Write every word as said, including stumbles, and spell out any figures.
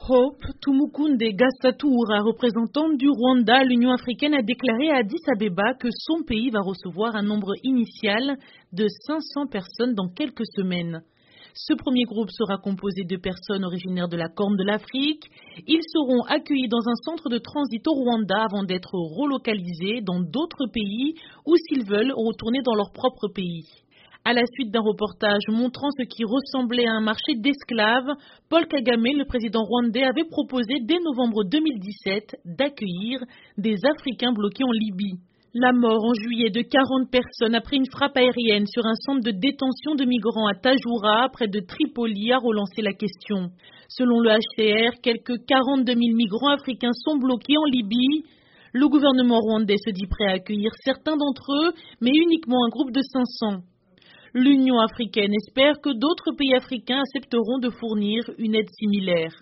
Hope Tumukunde Gassatoura, représentante du Rwanda à l'Union africaine, a déclaré à Addis Abeba que son pays va recevoir un nombre initial de cinq cents personnes dans quelques semaines. Ce premier groupe sera composé de personnes originaires de la Corne de l'Afrique. Ils seront accueillis dans un centre de transit au Rwanda avant d'être relocalisés dans d'autres pays ou s'ils veulent retourner dans leur propre pays. À la suite d'un reportage montrant ce qui ressemblait à un marché d'esclaves, Paul Kagame, le président rwandais, avait proposé dès novembre deux mille dix-sept d'accueillir des Africains bloqués en Libye. La mort en juillet de quarante personnes après une frappe aérienne sur un centre de détention de migrants à Tajoura, près de Tripoli, a relancé la question. Selon le H C R, quelques quarante-deux mille migrants africains sont bloqués en Libye. Le gouvernement rwandais se dit prêt à accueillir certains d'entre eux, mais uniquement un groupe de cinq cents. L'Union africaine espère que d'autres pays africains accepteront de fournir une aide similaire.